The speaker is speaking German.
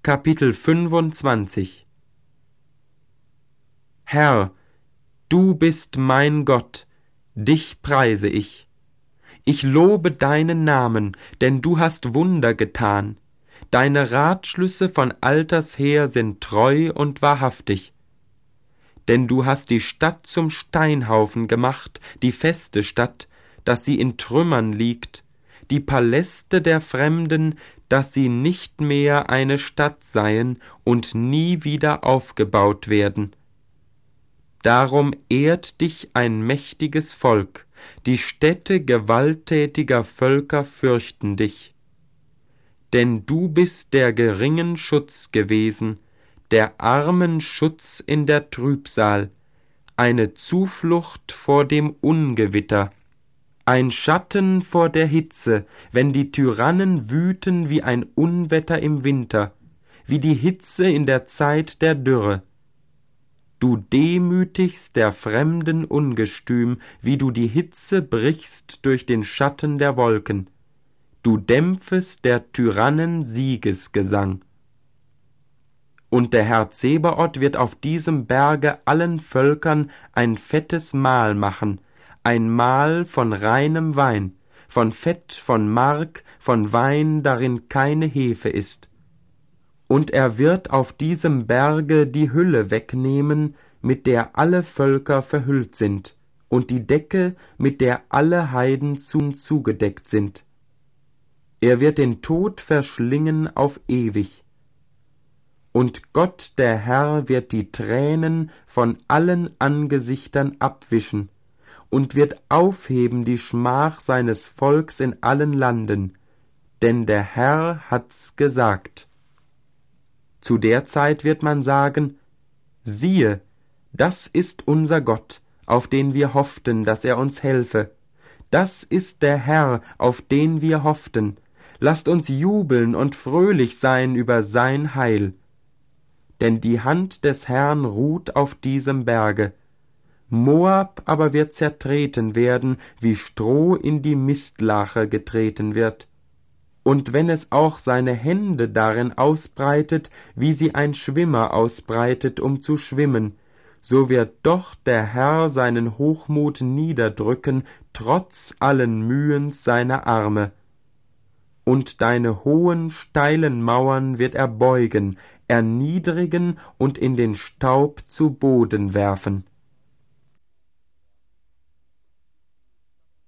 Kapitel 25. Herr, du bist mein Gott, dich preise ich. Ich lobe deinen Namen, denn du hast Wunder getan. Deine Ratschlüsse von alters her sind treu und wahrhaftig. Denn du hast die Stadt zum Steinhaufen gemacht, die feste Stadt, dass sie in Trümmern liegt, die Paläste der Fremden, dass sie nicht mehr eine Stadt seien und nie wieder aufgebaut werden. Darum ehrt dich ein mächtiges Volk, die Städte gewalttätiger Völker fürchten dich. Denn du bist der geringen Schutz gewesen, der armen Schutz in der Trübsal, eine Zuflucht vor dem Ungewitter, ein Schatten vor der Hitze, wenn die Tyrannen wüten wie ein Unwetter im Winter, wie die Hitze in der Zeit der Dürre. Du demütigst der Fremden Ungestüm, wie du die Hitze brichst durch den Schatten der Wolken. Du dämpfest der Tyrannen Siegesgesang. Und der Herr Zebaoth wird auf diesem Berge allen Völkern ein fettes Mahl machen, ein Mahl von reinem Wein, von Fett, von Mark, von Wein, darin keine Hefe ist. Und er wird auf diesem Berge die Hülle wegnehmen, mit der alle Völker verhüllt sind, und die Decke, mit der alle Heiden zugedeckt sind. Er wird den Tod verschlingen auf ewig. Und Gott, der Herr, wird die Tränen von allen Angesichtern abwischen und wird aufheben die Schmach seines Volks in allen Landen, denn der Herr hat's gesagt. Zu der Zeit wird man sagen, siehe, das ist unser Gott, auf den wir hofften, dass er uns helfe. Das ist der Herr, auf den wir hofften. Lasst uns jubeln und fröhlich sein über sein Heil. Denn die Hand des Herrn ruht auf diesem Berge. Moab aber wird zertreten werden, wie Stroh in die Mistlache getreten wird. Und wenn es auch seine Hände darin ausbreitet, wie sie ein Schwimmer ausbreitet, um zu schwimmen, so wird doch der Herr seinen Hochmut niederdrücken, trotz allen Mühens seiner Arme. Und deine hohen, steilen Mauern wird er beugen, erniedrigen und in den Staub zu Boden werfen.